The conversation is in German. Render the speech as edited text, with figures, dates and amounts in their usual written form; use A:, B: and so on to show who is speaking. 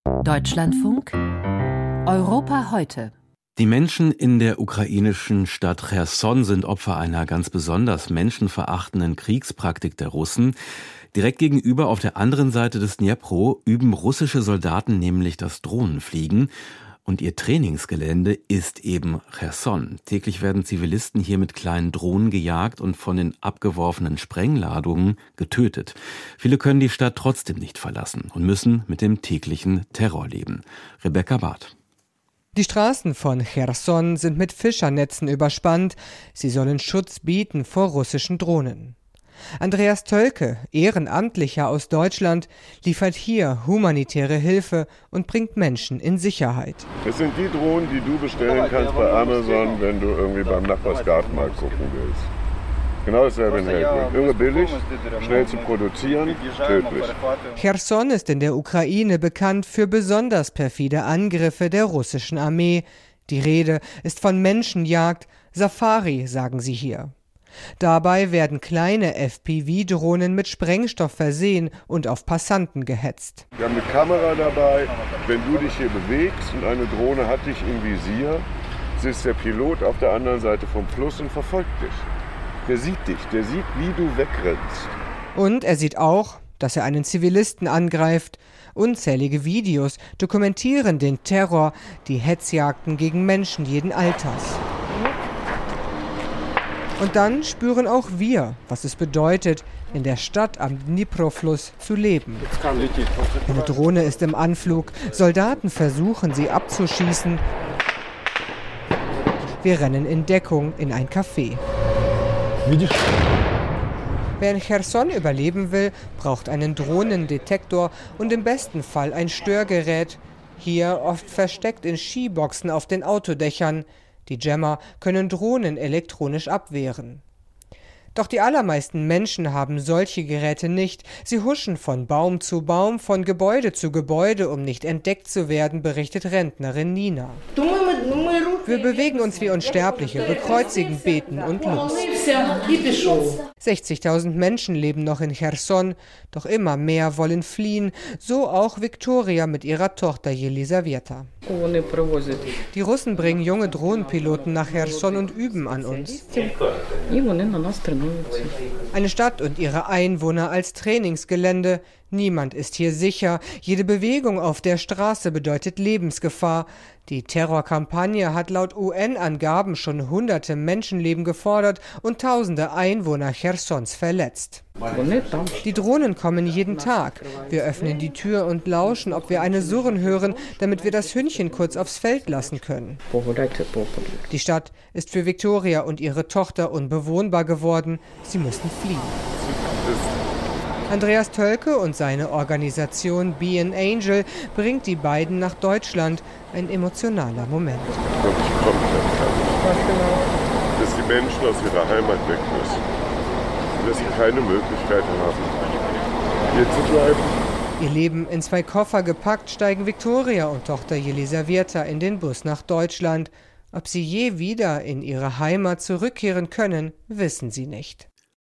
A: Deutschlandfunk Europa heute.
B: Die Menschen in der ukrainischen Stadt Cherson sind Opfer einer ganz besonders menschenverachtenden Kriegspraktik der Russen. Direkt gegenüber auf der anderen Seite des Dnipro üben russische Soldaten nämlich das Drohnenfliegen. Und ihr Trainingsgelände ist eben Cherson. Täglich werden Zivilisten hier mit kleinen Drohnen gejagt und von den abgeworfenen Sprengladungen getötet. Viele können die Stadt trotzdem nicht verlassen und müssen mit dem täglichen Terror leben. Rebecca Barth.
C: Die Straßen von Cherson sind mit Fischernetzen überspannt. Sie sollen Schutz bieten vor russischen Drohnen. Andreas Tölke, Ehrenamtlicher aus Deutschland, liefert hier humanitäre Hilfe und bringt Menschen in Sicherheit.
D: Es sind die Drohnen, die du bestellen kannst bei Amazon, wenn du irgendwie beim Nachbarsgartenmarkt gucken willst. Genau dasselbe in Helgoland. Irre billig, schnell zu produzieren, tödlich.
C: Cherson ist in der Ukraine bekannt für besonders perfide Angriffe der russischen Armee. Die Rede ist von Menschenjagd, Safari, sagen sie hier. Dabei werden kleine FPV-Drohnen mit Sprengstoff versehen und auf Passanten gehetzt.
D: Wir haben eine Kamera dabei. Wenn du dich hier bewegst und eine Drohne hat dich im Visier, sitzt der Pilot auf der anderen Seite vom Fluss und verfolgt dich. Der sieht dich, der sieht, wie du wegrennst.
C: Und er sieht auch, dass er einen Zivilisten angreift. Unzählige Videos dokumentieren den Terror, die Hetzjagden gegen Menschen jeden Alters. Und dann spüren auch wir, was es bedeutet, in der Stadt am Dnipro-Fluss zu leben. Eine Drohne ist im Anflug, Soldaten versuchen, sie abzuschießen. Wir rennen in Deckung in ein Café. Wer in Cherson überleben will, braucht einen Drohnendetektor und im besten Fall ein Störgerät. Hier oft versteckt in Skiboxen auf den Autodächern. Die Jammer können Drohnen elektronisch abwehren. Doch die allermeisten Menschen haben solche Geräte nicht. Sie huschen von Baum zu Baum, von Gebäude zu Gebäude, um nicht entdeckt zu werden, berichtet Rentnerin Nina. Wir bewegen uns wie Unsterbliche, bekreuzigen, beten und los. 60.000 Menschen leben noch in Cherson, doch immer mehr wollen fliehen, so auch Viktoria mit ihrer Tochter Jelisaweta. Die Russen bringen junge Drohnenpiloten nach Cherson und üben an uns. Eine Stadt und ihre Einwohner als Trainingsgelände. Niemand ist hier sicher. Jede Bewegung auf der Straße bedeutet Lebensgefahr. Die Terrorkampagne hat laut UN-Angaben schon hunderte Menschenleben gefordert und tausende Einwohner Chersons verletzt. Die Drohnen kommen jeden Tag. Wir öffnen die Tür und lauschen, ob wir eine Surren hören, damit wir das Hündchen kurz aufs Feld lassen können. Die Stadt ist für Viktoria und ihre Tochter unbewohnbar geworden. Sie müssen fliehen. Andreas Tölke und seine Organisation Be an Angel bringt die beiden nach Deutschland. Ein emotionaler Moment.
D: Wirklich komplett klar. Dass die Menschen aus ihrer Heimat weg müssen. Und dass sie keine Möglichkeit haben, hier zu bleiben.
C: Ihr Leben in 2 Koffer gepackt, steigen Viktoria und Tochter Jelisaweta in den Bus nach Deutschland. Ob sie je wieder in ihre Heimat zurückkehren können, wissen sie nicht.